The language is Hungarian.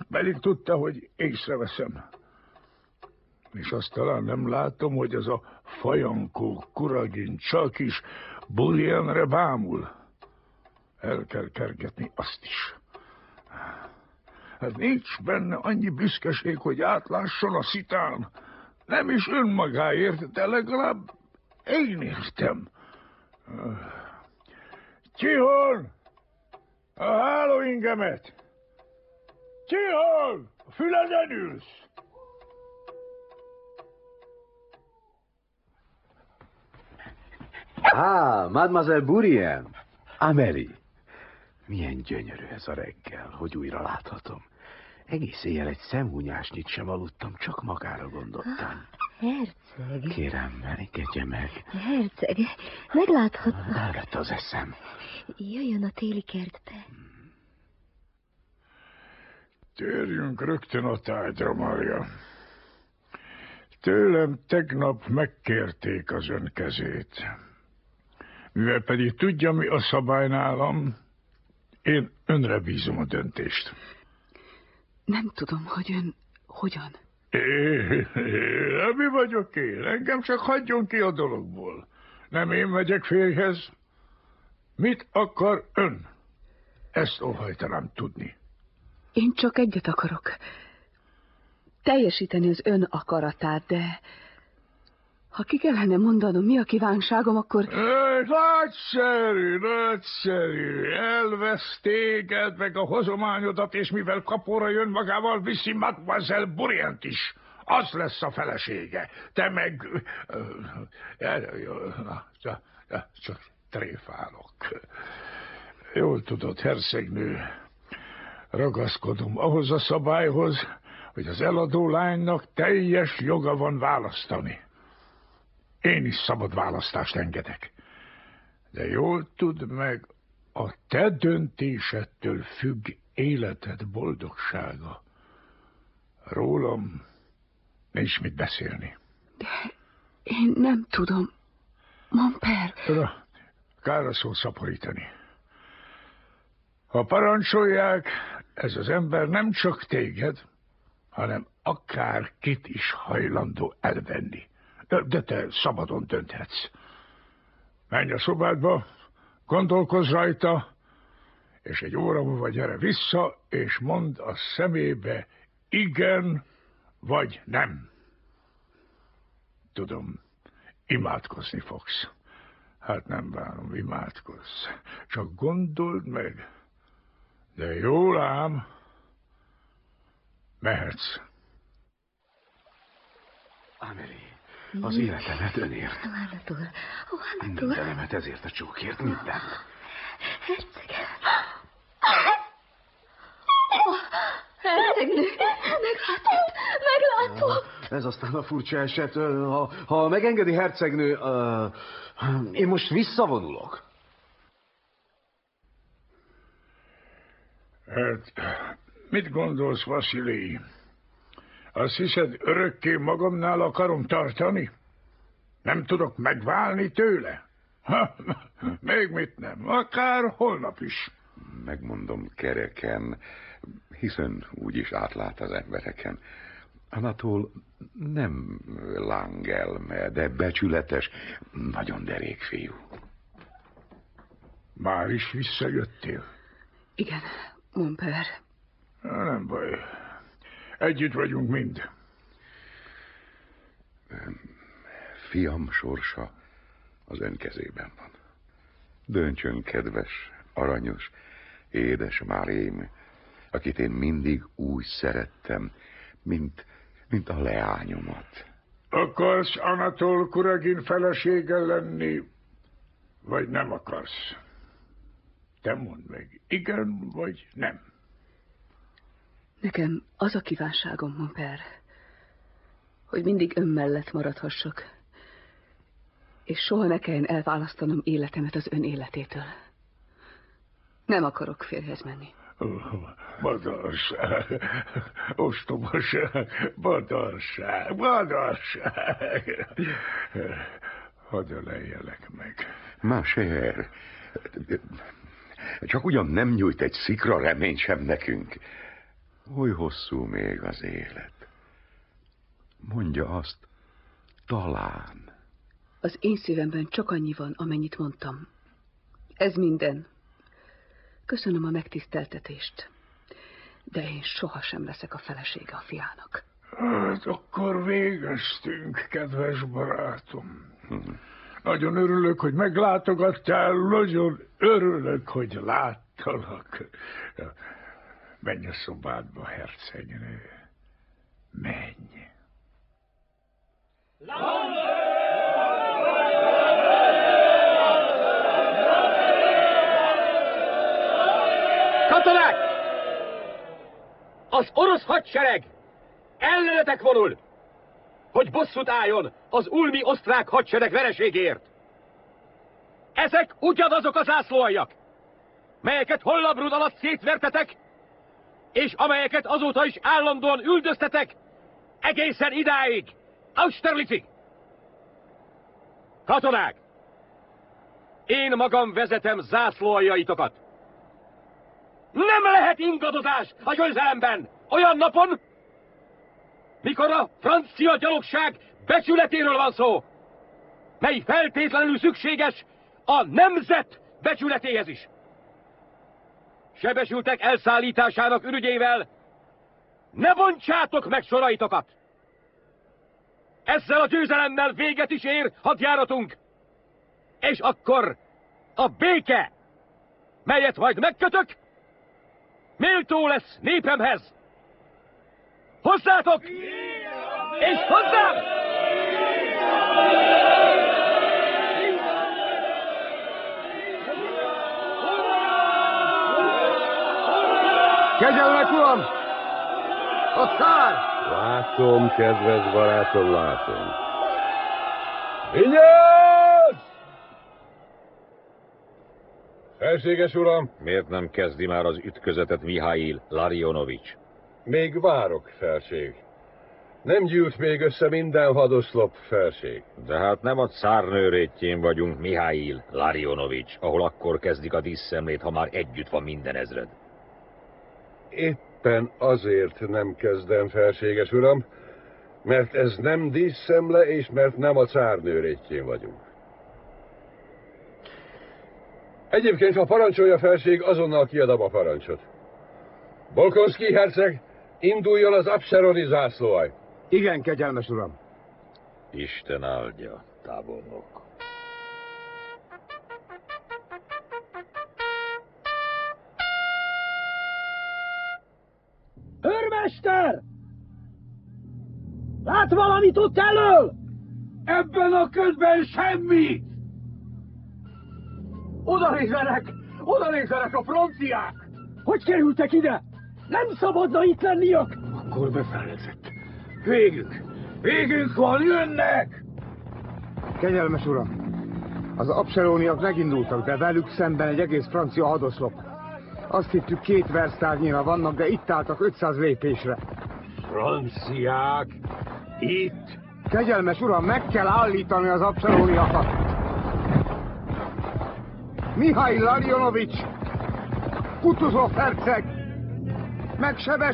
pedig tudta, hogy észreveszem. És azt talán nem látom, hogy ez a fajankó Kuragin csak is Burienre bámul. El kell kergetni azt is. Hát nincs benne annyi büszkeség, hogy átlásson a szitán. Nem is önmagáért, de legalább én értem. Csihol! A hálóingemet! Csihol! A füleden ülsz! Mademoiselle Bourien! Amélie! Milyen gyönyörű ez a reggel, hogy újra láthatom. Egész éjjel egy szemhúnyásnyit sem aludtam, csak magára gondoltam. Herceg. Kérem, engedje meg. Herceg, megláthatom. Elvette az eszem. Jöjjön a téli kertbe. Térjünk rögtön a tárgyra, Mária. Tőlem tegnap megkérték az ön kezét. Mivel pedig tudja, mi a szabály nálam, én önre bízom a döntést. Nem tudom, hogy ön hogyan. Mi vagyok én? Engem csak hagyjon ki a dologból. Nem én megyek férjhez. Mit akar ön? Ezt óhajtanám tudni. Én csak egyet akarok. Teljesíteni az ön akaratát, de... Ha ki kellene mondanom, mi a kívánságom, akkor... Nagyszerű, nagyszerű. Elvesz téged, meg a hozományodat, és mivel kapóra jön, magával viszi Mademoiselle Bourient is. Az lesz a felesége. Te meg... Csak tréfálok. Jól tudod, hercegnő, ragaszkodom ahhoz a szabályhoz, hogy az eladó lánynak teljes joga van választani. Én is szabad választást engedek. De jól tudd meg, a te döntésedtől függ életed boldogsága. Rólam nincs mit beszélni. De én nem tudom. Mon père. Kár a szót szaporítani. Ha parancsolják, ez az ember nem csak téged, hanem akár kit is hajlandó elvenni. De te szabadon dönthetsz. Menj a szobádba, gondolkozz rajta, és egy óra múlva gyere vissza, és mondd a szemébe igen vagy nem. Tudom, imádkozni fogsz. Hát nem bánom, imádkozz. Csak gondold meg. De jól ám, mehetsz. Amélie, az életemet önért. Mindenemet ezért a csókért, mindent. Herceg. Hercegnő, meglátom. Ez aztán a furcsa eset. Ha megengedi, hercegnő, én most visszavonulok. Hát, mit gondolsz, Vasilij? Azt hiszed, örökké magamnál akarom tartani? Nem tudok megválni tőle? Még mit nem, akár holnap is. Megmondom kereken, hiszen úgyis átlát az embereken. Anatol nem lángelme, de becsületes, nagyon derék fiú. Már is visszajöttél? Igen, mon père. Nem baj. Együtt vagyunk mind. Fiam sorsa az ön kezében van. Döntsön, kedves, aranyos, édes Márém, akit én mindig úgy szerettem, mint a leányomat. Akarsz Anatol Kuragin felesége lenni, vagy nem akarsz? Te mondd meg, igen vagy nem? Nekem az a kívánságom, mon père, hogy mindig ön mellett maradhassak, és soha ne kelljen elválasztanom életemet az ön életétől. Nem akarok férjhez menni. Badarság, ostobaság, badarság. Hadd öleljelek meg. Ma cher, csak ugyan nem nyújt egy szikra reményt sem nekünk. Oly hosszú még az élet. Mondja azt, talán. Az én szívemben csak annyi van, amennyit mondtam. Ez minden. Köszönöm a megtiszteltetést, de én sohasem leszek a felesége a fiának. Hát akkor végeztünk, kedves barátom. Nagyon örülök, hogy meglátogattál, nagyon örülök, hogy láttalak. Menj a szobádba, hercegnő. Menj. Katonák! Az orosz hadsereg ellenetek vonul, hogy bosszút álljon az ulmi osztrák hadsereg vereségért. Ezek ugyanazok a zászlóaljak, melyeket Hollabrunn alatt szétvertetek, és amelyeket azóta is állandóan üldöztetek, egészen idáig, Austerlitzig. Katonák! Én magam vezetem zászlóaljaitokat. Nem lehet ingadozás a győzelemben olyan napon, mikor a francia gyalogság becsületéről van szó, mely feltétlenül szükséges a nemzet becsületéhez is. Sebesültek elszállításának ürügyével ne bontsátok meg soraitokat! Ezzel a győzelemmel véget is ér hadjáratunk, és akkor a béke, melyet majd megkötök, méltó lesz népemhez. Hozzátok! És hozzám! Kegyelmek, uram! A szár! Látom, kedves barátom, látom. Vigyázz! Felséges uram! Miért nem kezdi már az ütközetet Mihail Larionovics? Még várok, felség. Nem gyűlt még össze minden hadoszlop, felség. De hát nem a cárnő rétjén vagyunk, Mihail Larionovics, ahol akkor kezdik a díszszemlét, ha már együtt van minden ezred. Éppen azért nem kezdem, felséges uram, mert ez nem díszszemle, és mert nem a cárnő rétjén vagyunk. Egyébként, ha parancsolja, felség, azonnal kiadom a parancsot. Bolkonszky herceg, induljon az abseroni zászlóalj. Igen, kegyelmes uram. Isten áldja, tábornok. Őrmester! Lát valamit ott elől? Ebben a ködben semmi! Oda nézzenek a franciák! Hogy kerültek ide? Nem szabadna itt lenniük! Akkor befejezett. Végünk van, jönnek! Kegyelmes uram, az abseroniak megindultak, de velük szemben egy egész francia hadoszlop. Azt hittük 2 versztárnyira vannak, de itt álltak 500 lépésre. Franciák? Itt? Kegyelmes uram, meg kell állítani az abseroniakat! Mihail Larionovics! Kutuzov herceg! Megsebes